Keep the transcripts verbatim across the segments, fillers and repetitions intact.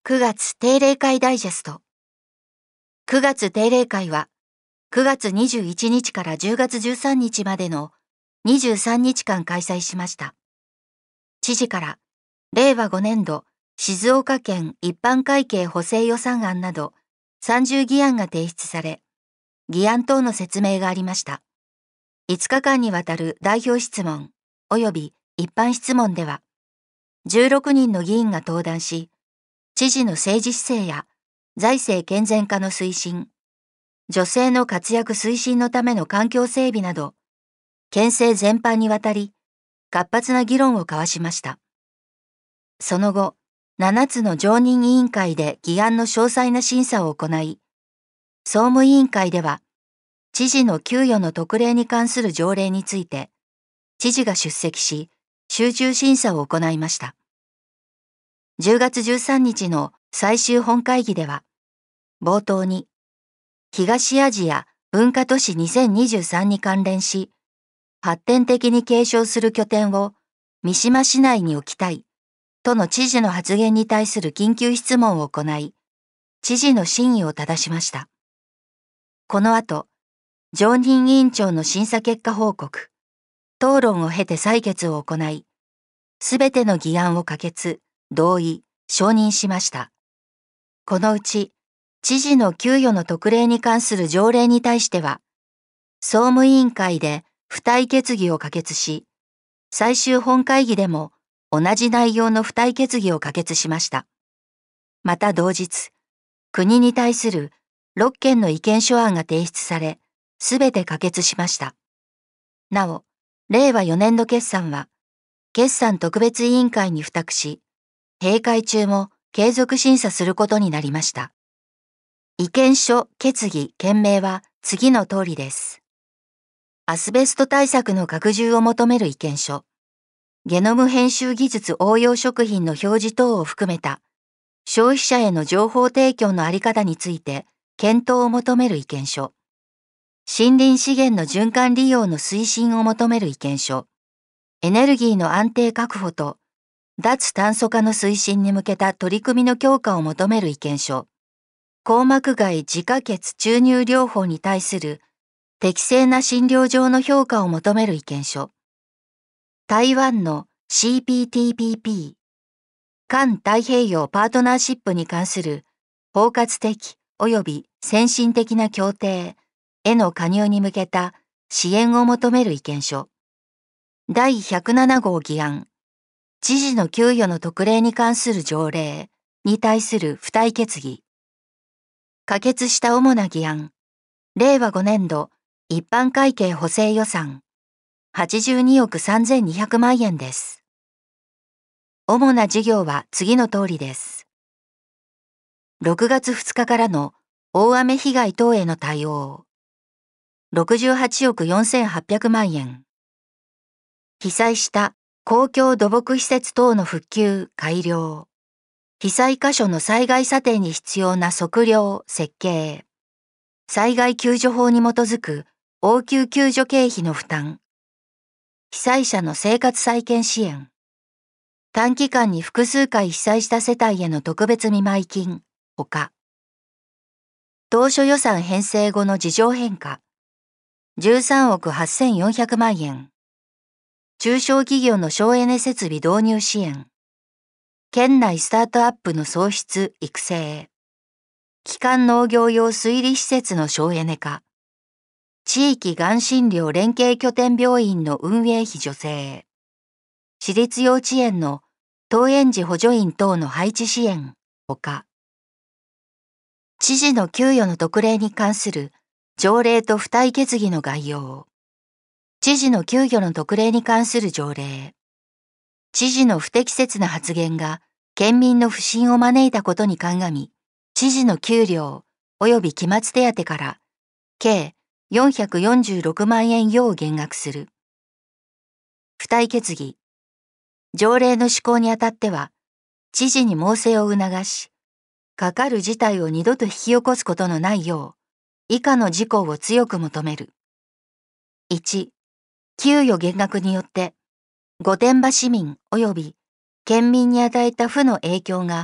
くがつ定例会ダイジェスト。くがつ定例会はくがつにじゅういちにちからじゅうがつじゅうさんにちまでのにじゅうさんにちかん開催しました。知事かられいわごねんど静岡県一般会計補正予算案などさんじゅうぎあんが提出され、議案等の説明がありました。いつかかんにわたる代表質問及び一般質問では、じゅうろくにんの議員が登壇し、知事の政治姿勢や財政健全化の推進、女性の活躍推進のための環境整備など、県政全般にわたり活発な議論を交わしました。その後、ななつの常任委員会で議案の詳細な審査を行い、総務委員会では、知事の給与の特例に関する条例について、知事が出席し、集中審査を行いました。じゅうがつじゅうさんにちの最終本会議では、冒頭に、東アジア文化都市にせんにじゅうさんに関連し、発展的に継承する拠点を三島市内に置きたい、との知事の発言に対する緊急質問を行い、知事の真意を正しました。この後、常任委員長の審査結果報告、討論を経て採決を行い、すべての議案を可決、同意、承認しました。このうち、知事の給与の特例に関する条例に対しては、総務委員会で付帯決議を可決し、最終本会議でも同じ内容の付帯決議を可決しました。また同日、国に対するろっけんの意見書案が提出され、すべて可決しました。なお、れいわよねんど決算は、決算特別委員会に付託し、閉会中も継続審査することになりました。意見書、決議、件名は次の通りです。アスベスト対策の拡充を求める意見書。ゲノム編集技術応用食品の表示等を含めた消費者への情報提供のあり方について検討を求める意見書。森林資源の循環利用の推進を求める意見書。エネルギーの安定確保と脱炭素化の推進に向けた取り組みの強化を求める意見書。硬膜外自家血注入療法に対する適正な診療上の評価を求める意見書。台湾の シーピーティーピーピー、環太平洋パートナーシップに関する包括的及び先進的な協定への加入に向けた支援を求める意見書。だいひゃくななごう議案、知事の給与の特例に関する条例に対する付帯決議。可決した主な議案、れいわごねんど一般会計補正予算はちじゅうにおくさんぜんにひゃくまんえんです。主な事業は次の通りです。ろくがつふつかからの大雨被害等への対応、ろくじゅうはちおくよんせんはっぴゃくまんえん。被災した公共土木施設等の復旧・改良、被災箇所の災害査定に必要な測量・設計、災害救助法に基づく応急救助経費の負担、被災者の生活再建支援、短期間に複数回被災した世帯への特別見舞金、ほか、当初予算編成後の事情変化、じゅうさんおくはっせんよんひゃくまんえん、中小企業の省エネ設備導入支援、県内スタートアップの創出・育成、基幹農業用水利施設の省エネ化、地域がん診療連携拠点病院の運営費助成、私立幼稚園の登園時補助員等の配置支援、ほか、知事の給与の特例に関する条例と付帯決議の概要、知事の給与の特例に関する条例、知事の不適切な発言が県民の不信を招いたことに鑑み、知事の給料及び期末手当から計よんひゃくよんじゅうろくまんえん要減額する。付帯決議。条例の施行にあたっては、知事に猛省を促し、かかる事態を二度と引き起こすことのないよう、以下の事項を強く求める。いち、給与減額によって、御殿場市民及び県民に与えた負の影響が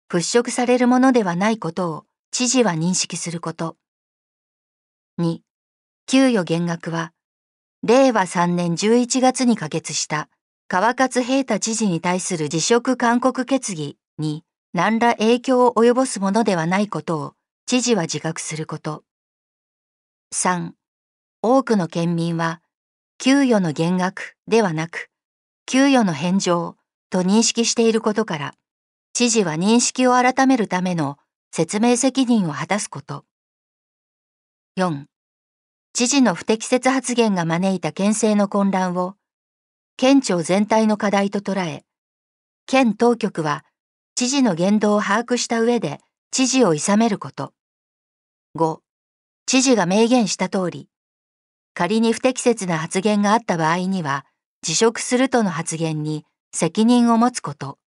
払拭されるものではないことを知事は認識すること。に、給与減額は、れいわさんねんじゅういちがつに可決した川勝平太知事に対する辞職勧告決議に何ら影響を及ぼすものではないことを知事は自覚すること。さん、多くの県民は、給与の減額ではなく、給与の返上と認識していることから、知事は認識を改めるための説明責任を果たすこと。よん、知事の不適切発言が招いた県政の混乱を、県庁全体の課題と捉え、県当局は知事の言動を把握した上で知事を諌めること。ご、知事が明言した通り、仮に不適切な発言があった場合には、辞職するとの発言に責任を持つこと。